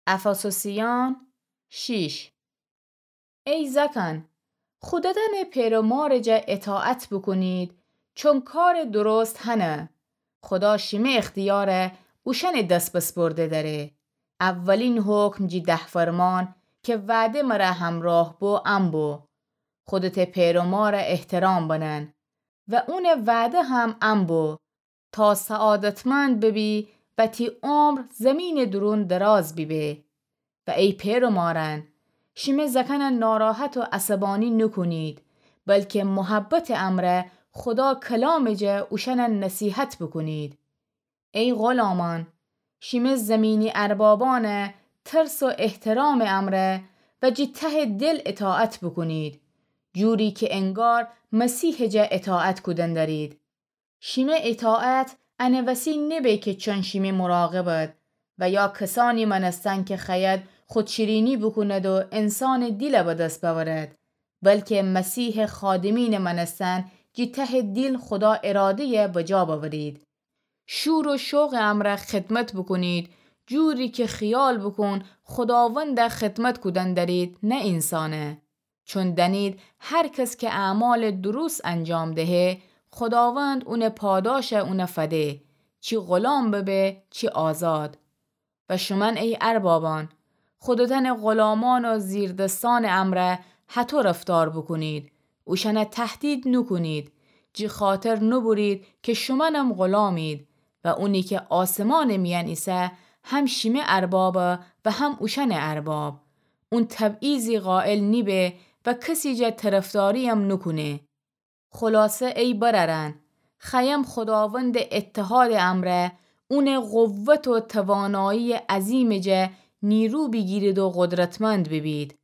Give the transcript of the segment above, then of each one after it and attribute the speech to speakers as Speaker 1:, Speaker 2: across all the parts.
Speaker 1: افسوسیان 6. ای زکن خودتن پیرومارجا اطاعت بکنید چون کار درست هنه. خدا شیمه اختیاره اوشن دست بسپرده داره. اولین حکم جی 10 فرمان که وعده مره همراه بو بو. خودت پیرومار احترام بنن و اون وعده هم بو تا سعادتمند ببی و تی عمر زمین درون دراز بیبه. و ای پیرومارن شیمه زکن ناراحت و عصبانی نکنید بلکه محبت امره خدا کلام جه اوشن نصیحت بکنید. ای غلامان شیمه زمینی اربابانه ترس و احترام امره و جی ته دل اطاعت بکنید جوری که انگار مسیح جه اطاعت کدن دارید. شیمه اطاعت انوسی نبه که چون شیمه مراقبت و یا کسانی منستن که خید خودشیرینی بکند و انسان دیل به دست بورد بلکه مسیح خادمین منستن جی ته دیل خدا اراده بجا بورید. شور و شوق امره خدمت بکنید جوری که خیال بکن خداوند خدمت کدن دارید نه انسانه. چون دنید هر کس که اعمال درست انجام دهه خداوند اون پاداش اون فده چی غلام ببه چی آزاد. و شمن ای اربابان خودتن غلامان و زیردستان امره حتی رفتار بکنید اوشن تهدید نکنید جی خاطر نبرید که شمنم غلامید و اونی که آسمان میان ایسه هم شیمه ارباب و هم اوشن ارباب. اون تبعیضی قائل نیبه و کسی جا طرفداری هم نکنه. خلاصه ای بررن خیم خداوند اتحاد امره اون قوت و توانایی عظیم جه نیرو بگیرید و قدرتمند ببید.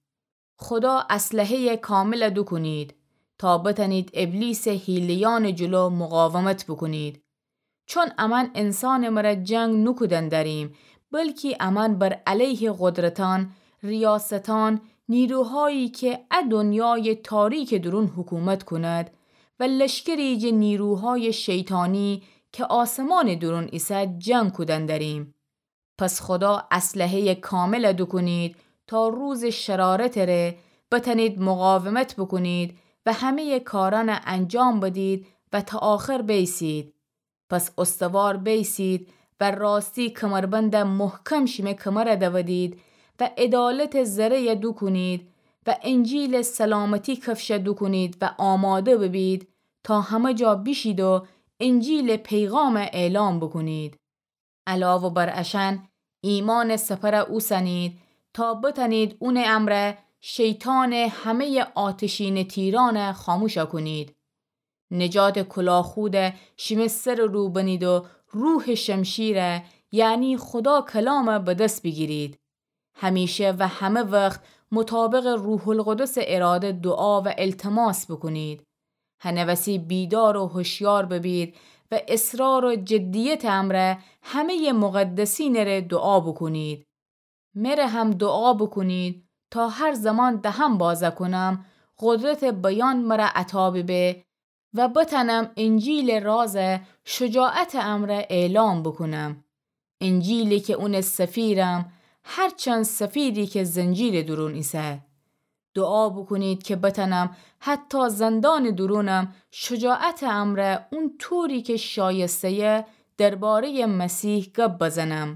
Speaker 1: خدا اسلحه کامل دو کنید تا بتنید ابلیس هیلیان جلو مقاومت بکنید. چون امن انسان مرا جنگ نکودن داریم بلکه امن بر علیه قدرتان، ریاستان، نیروهایی که دنیای تاریک درون حکومت کند و لشکری جه نیروهای شیطانی که آسمان درون ایسا جنگ کودن داریم. پس خدا اسلحه کامل دو کنید تا روز شرارت ره بتنید مقاومت بکنید و همه کاران انجام بدید و تا آخر بیسید. پس استوار بیسید و راستی کمربند محکم شیمه کمر دودید و عدالت زره دو کنید و انجیل سلامتی کفش دو کنید و آماده ببید تا همه جا بیشید و انجیل پیغام اعلام بکنید. علاوه بر اشن ایمان سپر او سنید تا بتنید اون امره شیطان همه آتشین تیران خاموش کنید. نجات کلاخود شیمه سر رو بنید و روح شمشیره یعنی خدا کلام به دست بگیرید. همیشه و همه وقت مطابق روح القدس اراده دعا و التماس بکنید. هنوسی بیدار و هوشیار ببید و اصرار و جدیت امره همه مقدسین ره دعا بکنید. مره هم دعا بکنید تا هر زمان دهم بازه کنم قدرت بیان مرا عطا به و بتنم انجیل راز شجاعت امره اعلام بکنم. انجیلی که اون سفیرم هرچند سفیری که زنجیر درون ایسه. دعا بکنید که بتنم حتی زندان درونم شجاعت امره اون طوری که شایسته درباره مسیح گپ بزنم.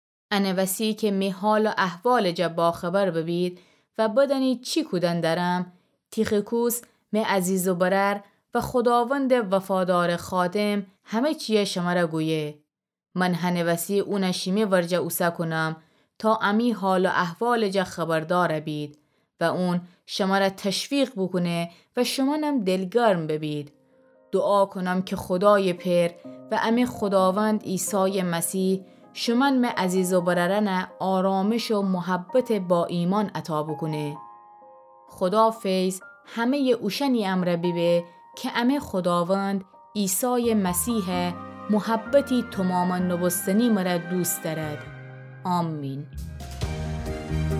Speaker 1: انوسی که می حال و احوال جا باخبر ببید و بدنید چی کودن درم تیخکوس می عزیز و برر و خداوند وفادار خادم همه چیه شماره گویه. من هنوسی اونشیمی ورجه اوسه کنم تا امی حال و احوال جا خبردار بید و اون شما را تشویق بکنه و شما نم دلگرم ببید. دعا کنم که خدای پیر و امی خداوند عیسی مسیح شما می عزیز و بررن آرامش و محبت با ایمان عطا بکنه. خدا فیض همه اوشنی امر بیبه که امی خداوند عیسی مسیح محبتی تماما نبستنی مرا دوست دارد. آمین.